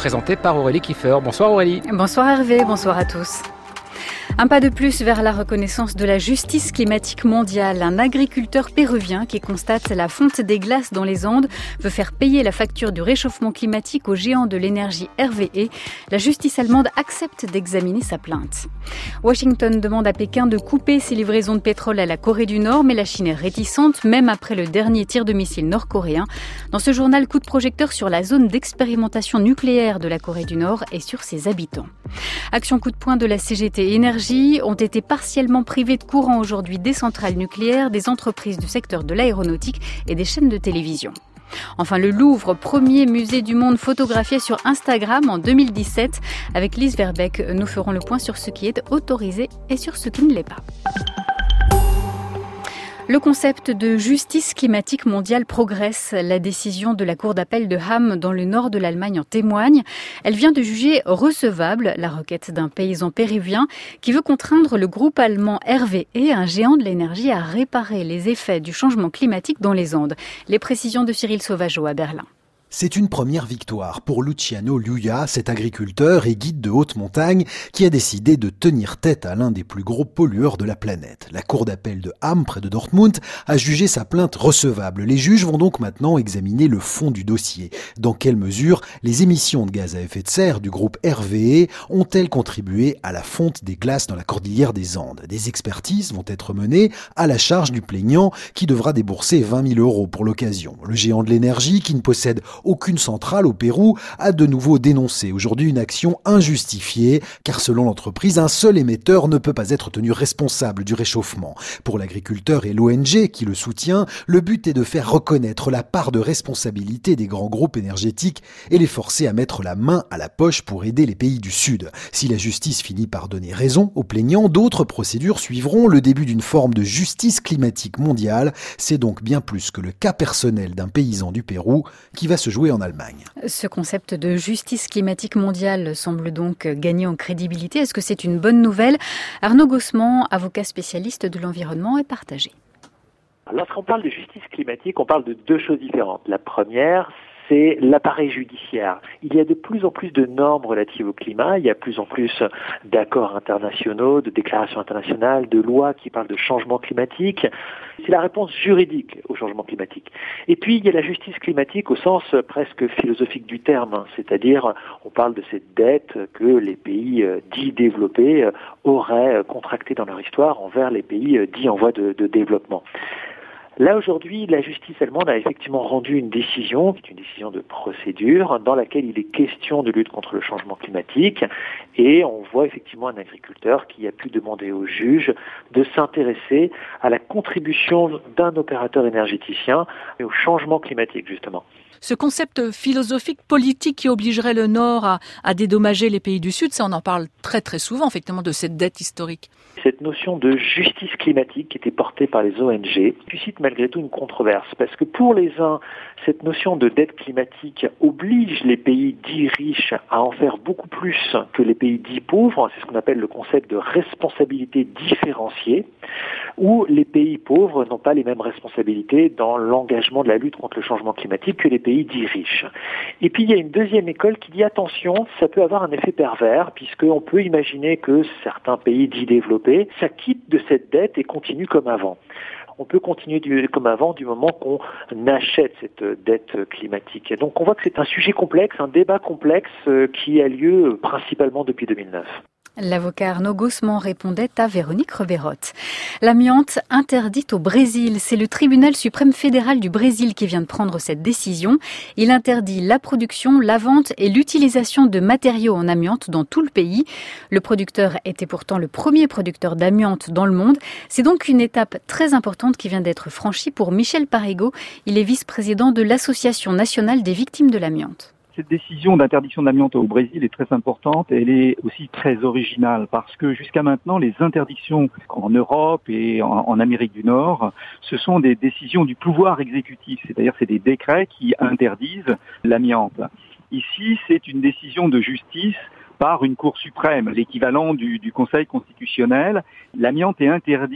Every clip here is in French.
présenté par Aurélie Kiefer. Bonsoir Aurélie. Bonsoir Hervé, bonsoir à tous. Un pas de plus vers la reconnaissance de la justice climatique mondiale. Un agriculteur péruvien qui constate la fonte des glaces dans les Andes veut faire payer la facture du réchauffement climatique aux géants de l'énergie RWE. La justice allemande accepte d'examiner sa plainte. Washington demande à Pékin de couper ses livraisons de pétrole à la Corée du Nord, mais la Chine est réticente, même après le dernier tir de missile nord-coréen. Dans ce journal, coup de projecteur sur la zone d'expérimentation nucléaire de la Corée du Nord et sur ses habitants. Action coup de poing de la CGT Énergie ont été partiellement privées de courant aujourd'hui des centrales nucléaires, des entreprises du secteur de l'aéronautique et des chaînes de télévision. Enfin, le Louvre, premier musée du monde photographié sur Instagram en 2017. Avec Lise Verbeek, nous ferons le point sur ce qui est autorisé et sur ce qui ne l'est pas. Le concept de justice climatique mondiale progresse. La décision de la Cour d'appel de Hamm dans le nord de l'Allemagne en témoigne. Elle vient de juger recevable la requête d'un paysan péruvien qui veut contraindre le groupe allemand RWE, un géant de l'énergie, à réparer les effets du changement climatique dans les Andes. Les précisions de Cyril Sauvageau à Berlin. C'est une première victoire pour Luciano Luja, cet agriculteur et guide de haute montagne qui a décidé de tenir tête à l'un des plus gros pollueurs de la planète. La cour d'appel de Hamm, près de Dortmund, a jugé sa plainte recevable. Les juges vont donc maintenant examiner le fond du dossier. Dans quelle mesure les émissions de gaz à effet de serre du groupe RWE ont-elles contribué à la fonte des glaces dans la cordillère des Andes? Des expertises vont être menées à la charge du plaignant qui devra débourser 20 000 € pour l'occasion. Le géant de l'énergie, qui ne possède aucune centrale au Pérou, a de nouveau dénoncé aujourd'hui une action injustifiée, car selon l'entreprise, un seul émetteur ne peut pas être tenu responsable du réchauffement. Pour l'agriculteur et l'ONG qui le soutient, le but est de faire reconnaître la part de responsabilité des grands groupes énergétiques et les forcer à mettre la main à la poche pour aider les pays du Sud. Si la justice finit par donner raison aux plaignants, d'autres procédures suivront. Le début d'une forme de justice climatique mondiale, c'est donc bien plus que le cas personnel d'un paysan du Pérou qui va se jouer en Allemagne. Ce concept de justice climatique mondiale semble donc gagner en crédibilité. Est-ce que c'est une bonne nouvelle? Arnaud Gossement, avocat spécialiste de l'environnement, est partagé. Lorsqu'on parle de justice climatique, on parle de deux choses différentes. La première, c'est l'appareil judiciaire. Il y a de plus en plus de normes relatives au climat, il y a de plus en plus d'accords internationaux, de déclarations internationales, de lois qui parlent de changement climatique. C'est la réponse juridique au changement climatique. Et puis, il y a la justice climatique au sens presque philosophique du terme, c'est-à-dire on parle de cette dette que les pays dits développés auraient contractée dans leur histoire envers les pays dits en voie de développement. Là, aujourd'hui, la justice allemande a effectivement rendu une décision, qui est une décision de procédure, dans laquelle il est question de lutte contre le changement climatique. Et on voit effectivement un agriculteur qui a pu demander au juge de s'intéresser à la contribution d'un opérateur énergéticien et au changement climatique, justement. Ce concept philosophique, politique qui obligerait le Nord à dédommager les pays du Sud, ça on en parle très très souvent, effectivement, de cette dette historique. Cette notion de justice climatique qui était portée par les ONG suscite malgré tout une controverse, parce que pour les uns, cette notion de dette climatique oblige les pays dits riches à en faire beaucoup plus que les pays dits pauvres, c'est ce qu'on appelle le concept de responsabilité différenciée, où les pays pauvres n'ont pas les mêmes responsabilités dans l'engagement de la lutte contre le changement climatique que les pays dits riches. Et puis il y a une deuxième école qui dit attention, ça peut avoir un effet pervers, puisqu'on peut imaginer que certains pays dits développés s'acquittent de cette dette et continuent comme avant. On peut continuer comme avant du moment qu'on achète cette dette climatique. Et donc on voit que c'est un sujet complexe, un débat complexe qui a lieu principalement depuis 2009. L'avocat Arnaud Gossement répondait à Véronique Reberotte. L'amiante interdite au Brésil. C'est le tribunal suprême fédéral du Brésil qui vient de prendre cette décision. Il interdit la production, la vente et l'utilisation de matériaux en amiante dans tout le pays. Le producteur était pourtant le premier producteur d'amiante dans le monde. C'est donc une étape très importante qui vient d'être franchie pour Michel Parigot. Il est vice-président de l'Association nationale des victimes de l'amiante. Cette décision d'interdiction de l'amiante au Brésil est très importante et elle est aussi très originale parce que jusqu'à maintenant, les interdictions en Europe et en Amérique du Nord, ce sont des décisions du pouvoir exécutif, c'est-à-dire c'est des décrets qui interdisent l'amiante. Ici, c'est une décision de justice par une Cour suprême, l'équivalent du Conseil constitutionnel. L'amiante est interdit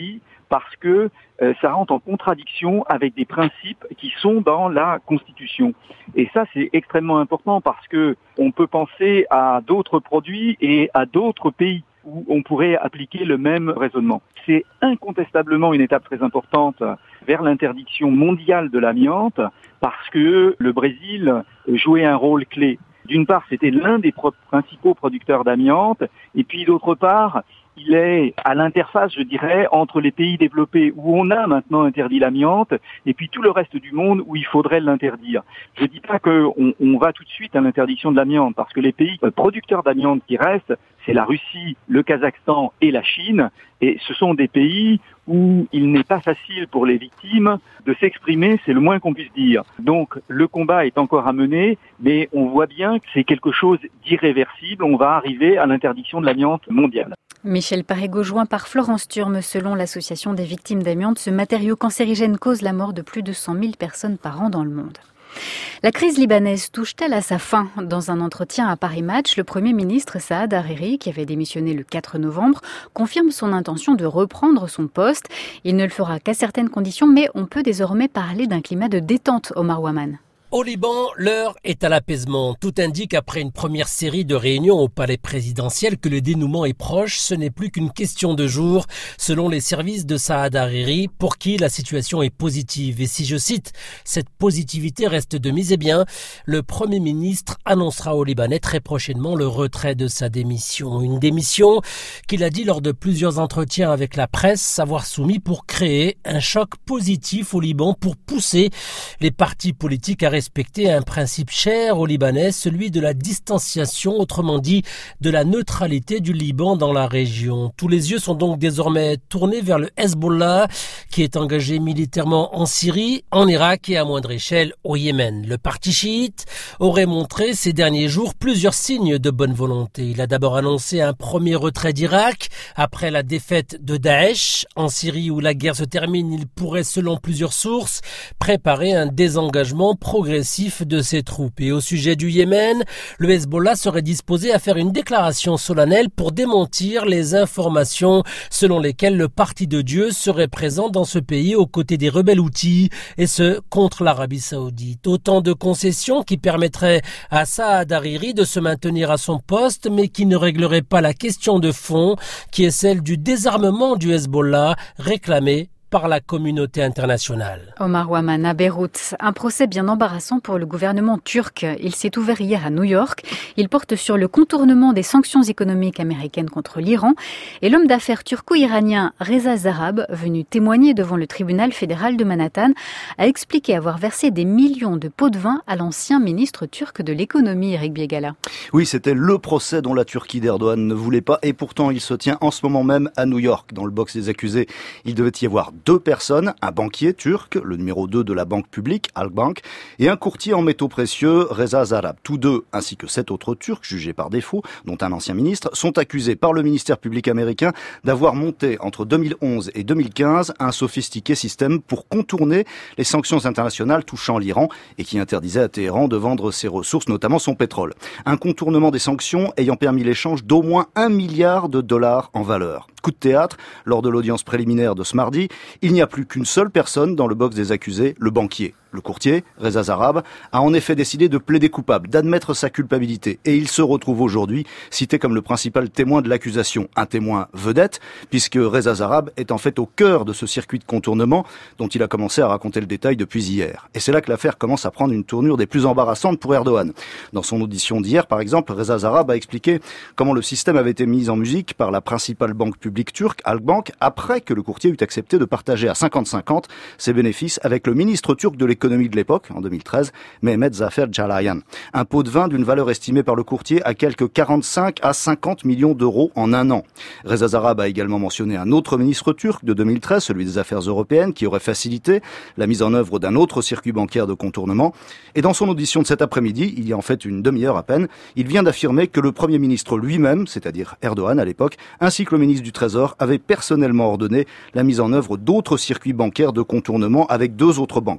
parce que ça rentre en contradiction avec des principes qui sont dans la Constitution. Et ça, c'est extrêmement important parce que on peut penser à d'autres produits et à d'autres pays où on pourrait appliquer le même raisonnement. C'est incontestablement une étape très importante vers l'interdiction mondiale de l'amiante parce que le Brésil jouait un rôle clé. D'une part, c'était l'un des principaux producteurs d'amiante, et puis d'autre part, il est à l'interface, je dirais, entre les pays développés où on a maintenant interdit l'amiante et puis tout le reste du monde où il faudrait l'interdire. Je ne dis pas qu'on va tout de suite à l'interdiction de l'amiante parce que les pays producteurs d'amiante qui restent, c'est la Russie, le Kazakhstan et la Chine. Et ce sont des pays où il n'est pas facile pour les victimes de s'exprimer, c'est le moins qu'on puisse dire. Donc le combat est encore à mener, mais on voit bien que c'est quelque chose d'irréversible. On va arriver à l'interdiction de l'amiante mondiale. Michel Parégaud, joint par Florence Turme. Selon l'association des victimes d'amiante, ce matériau cancérigène cause la mort de plus de 100 000 personnes par an dans le monde. La crise libanaise touche-t-elle à sa fin ? Dans un entretien à Paris Match, le Premier ministre Saad Hariri, qui avait démissionné le 4 novembre, confirme son intention de reprendre son poste. Il ne le fera qu'à certaines conditions, mais on peut désormais parler d'un climat de détente, Omar Ouaman. Au Liban, l'heure est à l'apaisement. Tout indique, après une première série de réunions au palais présidentiel, que le dénouement est proche. Ce n'est plus qu'une question de jours, selon les services de Saad Hariri, pour qui la situation est positive. Et si je cite, cette positivité reste de mise, eh bien, le Premier ministre annoncera aux Libanais très prochainement le retrait de sa démission. Une démission qu'il a dit lors de plusieurs entretiens avec la presse avoir soumis pour créer un choc positif au Liban, pour pousser les partis politiques à respecter un principe cher aux Libanais, celui de la distanciation, autrement dit de la neutralité du Liban dans la région. Tous les yeux sont donc désormais tournés vers le Hezbollah, qui est engagé militairement en Syrie, en Irak et à moindre échelle au Yémen. Le parti chiite aurait montré ces derniers jours plusieurs signes de bonne volonté. Il a d'abord annoncé un premier retrait d'Irak après la défaite de Daesh. En Syrie, où la guerre se termine, il pourrait, selon plusieurs sources, préparer un désengagement progressif de ses troupes. Et au sujet du Yémen, le Hezbollah serait disposé à faire une déclaration solennelle pour démentir les informations selon lesquelles le Parti de Dieu serait présent dans ce pays aux côtés des rebelles Houthis, et ce contre l'Arabie Saoudite. Autant de concessions qui permettraient à Saad Hariri de se maintenir à son poste, mais qui ne régleraient pas la question de fond, qui est celle du désarmement du Hezbollah réclamé par la communauté internationale. Omar Ouaman à Beyrouth. Un procès bien embarrassant pour le gouvernement turc. Il s'est ouvert hier à New York. Il porte sur le contournement des sanctions économiques américaines contre l'Iran. Et l'homme d'affaires turco-iranien Reza Zarrab, venu témoigner devant le tribunal fédéral de Manhattan, a expliqué avoir versé des millions de pots de vin à l'ancien ministre turc de l'économie, Eric Biegala. Oui, c'était le procès dont la Turquie d'Erdogan ne voulait pas. Et pourtant, il se tient en ce moment même à New York. Dans le box des accusés, il devait y avoir 2 personnes, un banquier turc, le numéro 2 de la banque publique, Halkbank, et un courtier en métaux précieux, Reza Zarrab. Tous deux, ainsi que 7 autres Turcs jugés par défaut, dont un ancien ministre, sont accusés par le ministère public américain d'avoir monté entre 2011 et 2015 un sophistiqué système pour contourner les sanctions internationales touchant l'Iran et qui interdisait à Téhéran de vendre ses ressources, notamment son pétrole. Un contournement des sanctions ayant permis l'échange d'au moins $1 milliard en valeur. Coup de théâtre, lors de l'audience préliminaire de ce mardi, il n'y a plus qu'une seule personne dans le box des accusés, le banquier. Le courtier, Reza Zarrab, a en effet décidé de plaider coupable, d'admettre sa culpabilité. Et il se retrouve aujourd'hui cité comme le principal témoin de l'accusation. Un témoin vedette, puisque Reza Zarrab est en fait au cœur de ce circuit de contournement dont il a commencé à raconter le détail depuis hier. Et c'est là que l'affaire commence à prendre une tournure des plus embarrassantes pour Erdogan. Dans son audition d'hier, par exemple, Reza Zarrab a expliqué comment le système avait été mis en musique par la principale banque publique turque, Halkbank, après que le courtier eut accepté de partager à 50-50 ses bénéfices avec le ministre turc de l'économie de l'époque, en 2013, Mehmet Zafer Çalayan. Un pot de vin d'une valeur estimée par le courtier à quelques 45 à 50 millions d'euros en un an. Reza Zarrab a également mentionné un autre ministre turc de 2013, celui des Affaires européennes, qui aurait facilité la mise en œuvre d'un autre circuit bancaire de contournement. Et dans son audition de cet après-midi, il y a en fait une demi-heure à peine, il vient d'affirmer que le Premier ministre lui-même, c'est-à-dire Erdogan à l'époque, ainsi que le ministre du Trésor, avait personnellement ordonné la mise en œuvre d'autres circuits bancaires de contournement avec 2 autres banques. Bref,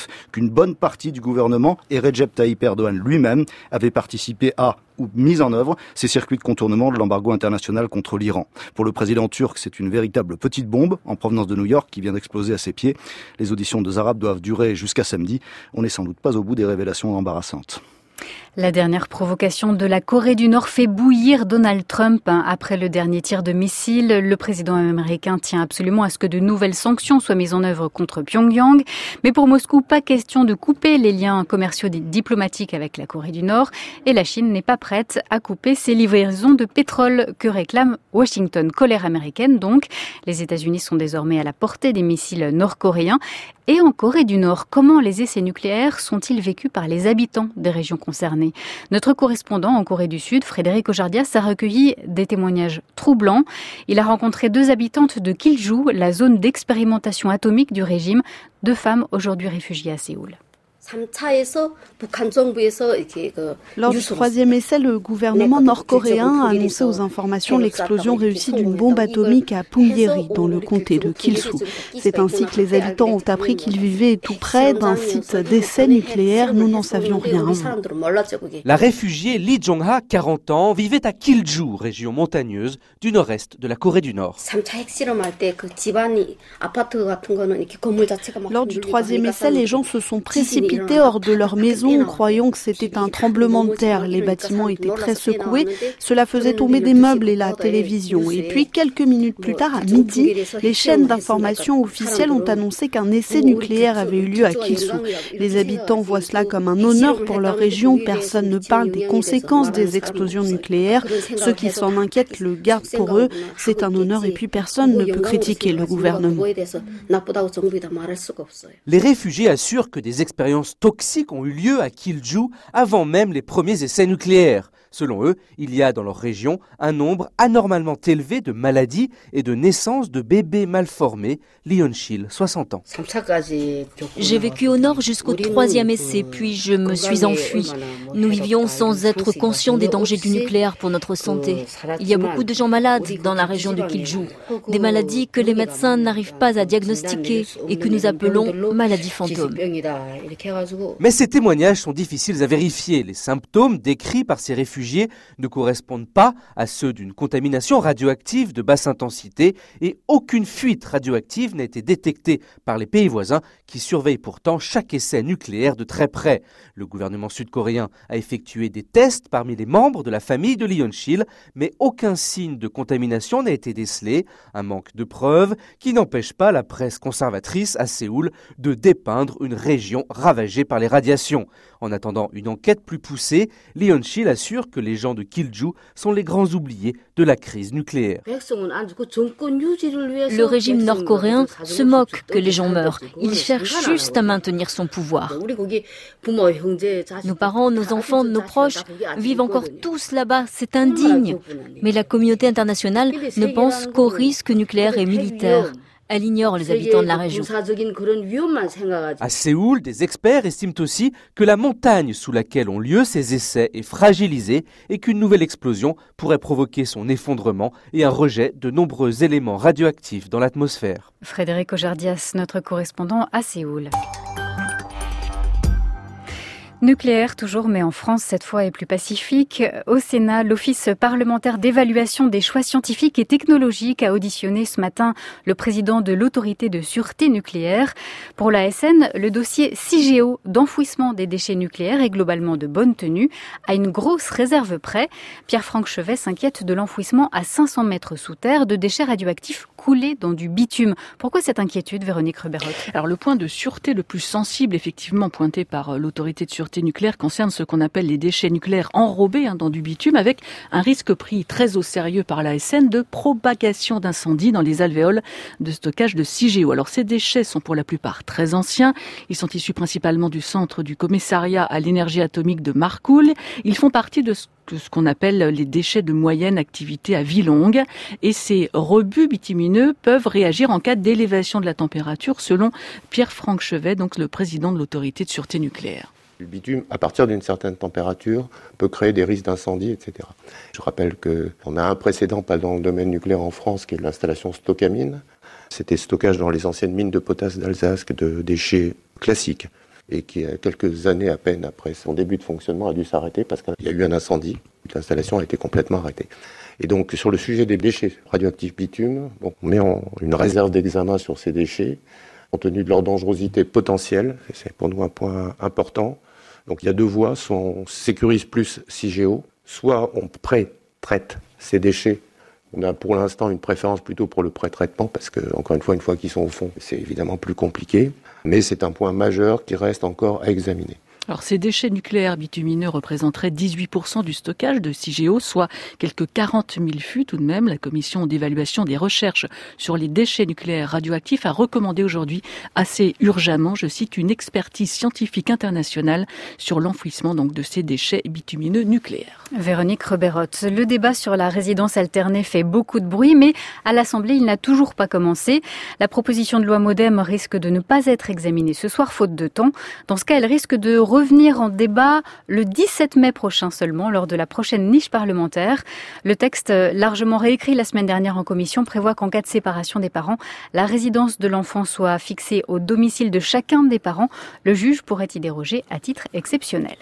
Bref, qu'une bonne partie du gouvernement et Recep Tayyip Erdogan lui-même avaient participé à ou mis en œuvre ces circuits de contournement de l'embargo international contre l'Iran. Pour le président turc, c'est une véritable petite bombe en provenance de New York qui vient d'exploser à ses pieds. Les auditions de Zarab doivent durer jusqu'à samedi. On n'est sans doute pas au bout des révélations embarrassantes. La dernière provocation de la Corée du Nord fait bouillir Donald Trump. Après le dernier tir de missile, le président américain tient absolument à ce que de nouvelles sanctions soient mises en œuvre contre Pyongyang. Mais pour Moscou, pas question de couper les liens commerciaux diplomatiques avec la Corée du Nord. Et la Chine n'est pas prête à couper ses livraisons de pétrole que réclame Washington. Colère américaine donc. Les États-Unis sont désormais à la portée des missiles nord-coréens. Et en Corée du Nord, comment les essais nucléaires sont-ils vécus par les habitants des régions concernées ? Notre correspondant en Corée du Sud, Frédéric Ojardias, a recueilli des témoignages troublants. Il a rencontré 2 habitantes de Kilju, la zone d'expérimentation atomique du régime, 2 femmes aujourd'hui réfugiées à Séoul. Lors du 3e essai, le gouvernement nord-coréen a annoncé aux informations l'explosion réussie d'une bombe atomique à Punggye-ri, dans le comté de Kilsu. C'est ainsi que les habitants ont appris qu'ils vivaient tout près d'un site d'essai nucléaire. Nous n'en savions rien. La réfugiée Lee Jong-ha, 40 ans, vivait à Kilju, région montagneuse du nord-est de la Corée du Nord. Lors du 3e essai, les gens se sont précipités hors de leur maison, croyant que c'était un tremblement de terre. Les bâtiments étaient très secoués. Cela faisait tomber des meubles et la télévision. Et puis, quelques minutes plus tard, à midi, les chaînes d'information officielles ont annoncé qu'un essai nucléaire avait eu lieu à Kilsu. Les habitants voient cela comme un honneur pour leur région. Personne ne parle des conséquences des explosions nucléaires. Ceux qui s'en inquiètent le gardent pour eux. C'est un honneur et puis personne ne peut critiquer le gouvernement. Les réfugiés assurent que des expériences toxiques ont eu lieu à Kilju avant même les premiers essais nucléaires. Selon eux, il y a dans leur région un nombre anormalement élevé de maladies et de naissances de bébés mal formés. Lee Yeon-shil, 60 ans. J'ai vécu au nord jusqu'au 3e essai, puis je me suis enfui. Nous vivions sans être conscients des dangers du nucléaire pour notre santé. Il y a beaucoup de gens malades dans la région de Kilju, des maladies que les médecins n'arrivent pas à diagnostiquer et que nous appelons maladies fantômes. Mais ces témoignages sont difficiles à vérifier. Les symptômes décrits par ces réfugiés ne correspondent pas à ceux d'une contamination radioactive de basse intensité et aucune fuite radioactive n'a été détectée par les pays voisins qui surveillent pourtant chaque essai nucléaire de très près. Le gouvernement sud-coréen a effectué des tests parmi les membres de la famille de Lee Yeon-shil, mais aucun signe de contamination n'a été décelé, un manque de preuves qui n'empêche pas la presse conservatrice à Séoul de dépeindre une région ravagée par les radiations. En attendant une enquête plus poussée, Lee Yeon-shil assure que les gens de Kilju sont les grands oubliés de la crise nucléaire. Le régime nord-coréen se moque que les gens meurent. Il cherche juste à maintenir son pouvoir. Nos parents, nos enfants, nos proches vivent encore tous là-bas. C'est indigne. Mais la communauté internationale ne pense qu'aux risques nucléaires et militaires. Elle ignore les habitants de la région. À Séoul, des experts estiment aussi que la montagne sous laquelle ont lieu ces essais est fragilisée et qu'une nouvelle explosion pourrait provoquer son effondrement et un rejet de nombreux éléments radioactifs dans l'atmosphère. Frédéric Ojardias, notre correspondant à Séoul. Nucléaire toujours, mais en France cette fois est plus pacifique. Au Sénat, l'Office parlementaire d'évaluation des choix scientifiques et technologiques a auditionné ce matin le président de l'autorité de sûreté nucléaire. Pour l'ASN, le dossier CIGEO d'enfouissement des déchets nucléaires est globalement de bonne tenue, à une grosse réserve près. Pierre-Franck Chevet s'inquiète de l'enfouissement à 500 mètres sous terre de déchets radioactifs coulés dans du bitume. Pourquoi cette inquiétude, Véronique Ruberot ? Alors le point de sûreté le plus sensible, effectivement pointé par l'autorité de sûreté nucléaire, concerne ce qu'on appelle les déchets nucléaires enrobés dans du bitume, avec un risque pris très au sérieux par l'ASN de propagation d'incendie dans les alvéoles de stockage de CIGEO. Alors ces déchets sont pour la plupart très anciens. Ils sont issus principalement du centre du commissariat à l'énergie atomique de Marcoule. Ils font partie de ce qu'on appelle les déchets de moyenne activité à vie longue. Et ces rebuts bitumineux peuvent réagir en cas d'élévation de la température, selon Pierre-Franck Chevet, donc le président de l'autorité de sûreté nucléaire. Le bitume, à partir d'une certaine température, peut créer des risques d'incendie, etc. Je rappelle qu'on a un précédent, pas dans le domaine nucléaire en France, qui est l'installation Stocamine. C'était stockage dans les anciennes mines de potasse d'Alsace de déchets classiques. et qui, quelques années à peine après son début de fonctionnement, a dû s'arrêter parce qu'il y a eu un incendie. L'installation a été complètement arrêtée. Et donc, sur le sujet des déchets radioactifs bitume, on met une réserve d'examen sur ces déchets, compte tenu de leur dangerosité potentielle, et c'est pour nous un point important. Donc, il y a deux voies, soit on sécurise plus CIGEO, soit on pré-traite ces déchets. On a pour l'instant une préférence plutôt pour le pré-traitement, parce que, encore une fois qu'ils sont au fond, c'est évidemment plus compliqué, mais c'est un point majeur qui reste encore à examiner. Alors ces déchets nucléaires bitumineux représenteraient 18% du stockage de CIGEO, soit quelques 40 000 fûts tout de même. La commission d'évaluation des recherches sur les déchets nucléaires radioactifs a recommandé aujourd'hui assez urgemment, je cite, une expertise scientifique internationale sur l'enfouissement donc de ces déchets bitumineux nucléaires. Véronique Reberotte, le débat sur la résidence alternée fait beaucoup de bruit, mais à l'Assemblée, il n'a toujours pas commencé. La proposition de loi MoDem risque de ne pas être examinée ce soir, faute de temps. Dans ce cas, elle risque de revenir en débat le 17 mai prochain seulement, lors de la prochaine niche parlementaire. Le texte, largement réécrit la semaine dernière en commission, prévoit qu'en cas de séparation des parents, la résidence de l'enfant soit fixée au domicile de chacun des parents. Le juge pourrait y déroger à titre exceptionnel.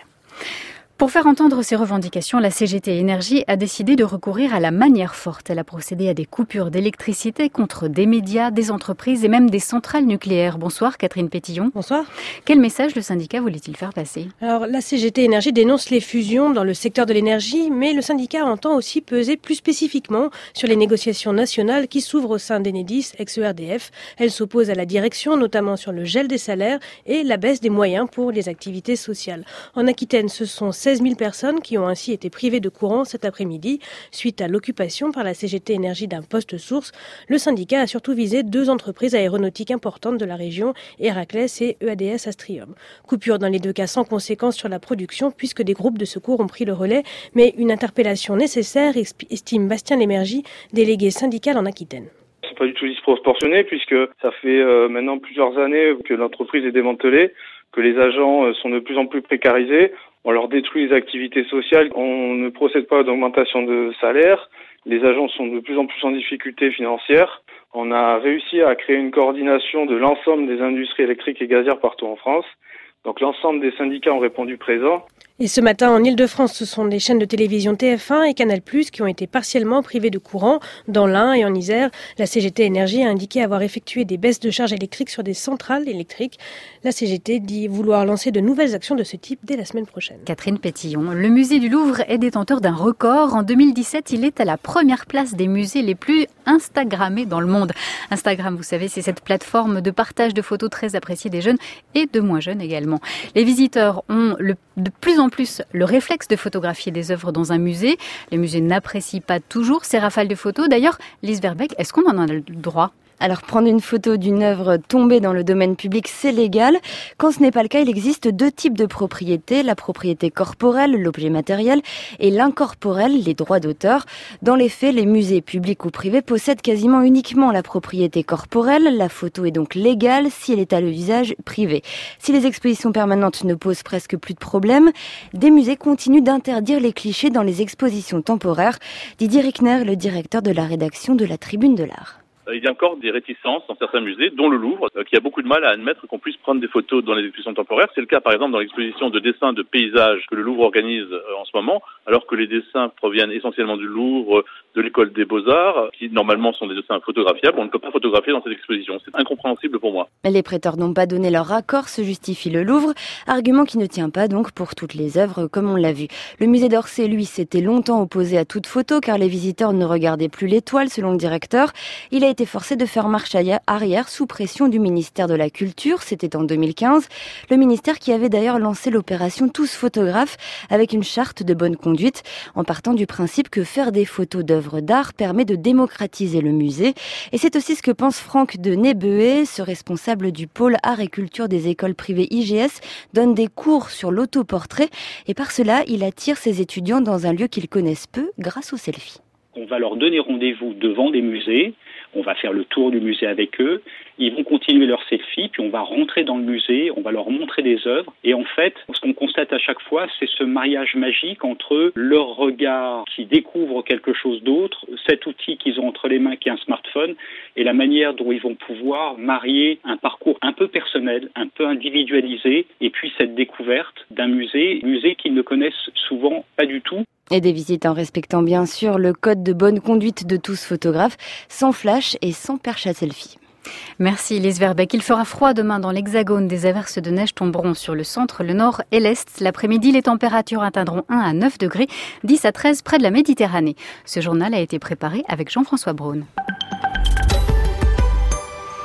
Pour faire entendre ses revendications, la CGT Énergie a décidé de recourir à la manière forte. Elle a procédé à des coupures d'électricité contre des médias, des entreprises et même des centrales nucléaires. Bonsoir Catherine Pétillon. Bonsoir. Quel message le syndicat voulait-il faire passer ? Alors la CGT Énergie dénonce les fusions dans le secteur de l'énergie, mais le syndicat entend aussi peser plus spécifiquement sur les négociations nationales qui s'ouvrent au sein d'Enedis, ex-ERDF. Elle s'oppose à la direction, notamment sur le gel des salaires et la baisse des moyens pour les activités sociales. En Aquitaine, ce sont 16 000 personnes qui ont ainsi été privées de courant cet après-midi suite à l'occupation par la CGT Énergie d'un poste source. Le syndicat a surtout visé 2 entreprises aéronautiques importantes de la région, Héraclès et EADS Astrium. Coupure dans les 2 cas sans conséquence sur la production puisque des groupes de secours ont pris le relais, mais une interpellation nécessaire, estime Bastien Lémergie, délégué syndical en Aquitaine. C'est pas du tout disproportionné puisque ça fait maintenant plusieurs années que l'entreprise est démantelée, que les agents sont de plus en plus précarisés. On leur détruit les activités sociales, on ne procède pas d'augmentation de salaire, les agents sont de plus en plus en difficulté financière. On a réussi à créer une coordination de l'ensemble des industries électriques et gazières partout en France. Donc l'ensemble des syndicats ont répondu présent. Et ce matin, en Ile-de-France, ce sont les chaînes de télévision TF1 et Canal+, qui ont été partiellement privées de courant. Dans l'Ain et en Isère, la CGT Énergie a indiqué avoir effectué des baisses de charges électriques sur des centrales électriques. La CGT dit vouloir lancer de nouvelles actions de ce type dès la semaine prochaine. Catherine Pétillon, le musée du Louvre est détenteur d'un record. En 2017, il est à la première place des musées les plus instagrammés dans le monde. Instagram, vous savez, c'est cette plateforme de partage de photos très appréciée des jeunes et de moins jeunes également. Les visiteurs ont de plus en plus le réflexe de photographier des œuvres dans un musée. Les musées n'apprécient pas toujours ces rafales de photos. D'ailleurs, Lise Verbeek, est-ce qu'on en a le droit ? Alors, prendre une photo d'une œuvre tombée dans le domaine public, c'est légal. Quand ce n'est pas le cas, il existe 2 types de propriété. La propriété corporelle, l'objet matériel, et l'incorporel, les droits d'auteur. Dans les faits, les musées publics ou privés possèdent quasiment uniquement la propriété corporelle. La photo est donc légale si elle est à l'usage privé. Si les expositions permanentes ne posent presque plus de problème, des musées continuent d'interdire les clichés dans les expositions temporaires. Didier Rickner, le directeur de la rédaction de la Tribune de l'Art. Il y a encore des réticences dans certains musées, dont le Louvre, qui a beaucoup de mal à admettre qu'on puisse prendre des photos dans les expositions temporaires. C'est le cas, par exemple, dans l'exposition de dessins de paysages que le Louvre organise en ce moment, alors que les dessins proviennent essentiellement du Louvre, de l'école des Beaux-Arts, qui normalement sont des dessins photographiables. On ne peut pas photographier dans cette exposition. C'est incompréhensible pour moi. Les prêteurs n'ont pas donné leur accord, se justifie le Louvre, argument qui ne tient pas donc pour toutes les œuvres, comme on l'a vu. Le musée d'Orsay, lui, s'était longtemps opposé à toute photo, car les visiteurs ne regardaient plus l'étoile, selon le directeur. Il a été forcé de faire marche arrière sous pression du ministère de la Culture, c'était en 2015. Le ministère qui avait d'ailleurs lancé l'opération Tous photographes avec une charte de bonne conduite, en partant du principe que faire des photos d'œuvres d'art permet de démocratiser le musée. Et c'est aussi ce que pense Franck de Nebeué, ce responsable du pôle art et culture des écoles privées IGS, donne des cours sur l'autoportrait et par cela, il attire ses étudiants dans un lieu qu'ils connaissent peu grâce aux selfies. On va leur donner rendez-vous devant des musées, on va faire le tour du musée avec eux Ils vont continuer leur selfie, puis on va rentrer dans le musée, on va leur montrer des œuvres. Et en fait, ce qu'on constate à chaque fois, c'est ce mariage magique entre leur regard qui découvre quelque chose d'autre, cet outil qu'ils ont entre les mains qui est un smartphone, et la manière dont ils vont pouvoir marier un parcours un peu personnel, un peu individualisé, et puis cette découverte d'un musée qu'ils ne connaissent souvent pas du tout. Et des visites en respectant bien sûr le code de bonne conduite de tous photographes, sans flash et sans perche à selfie. Merci Lise Verbeek. Il fera froid demain dans l'Hexagone. Des averses de neige tomberont sur le centre, le nord et l'est. L'après-midi, les températures atteindront 1 à 9 degrés, 10 à 13 près de la Méditerranée. Ce journal a été préparé avec Jean-François Braun.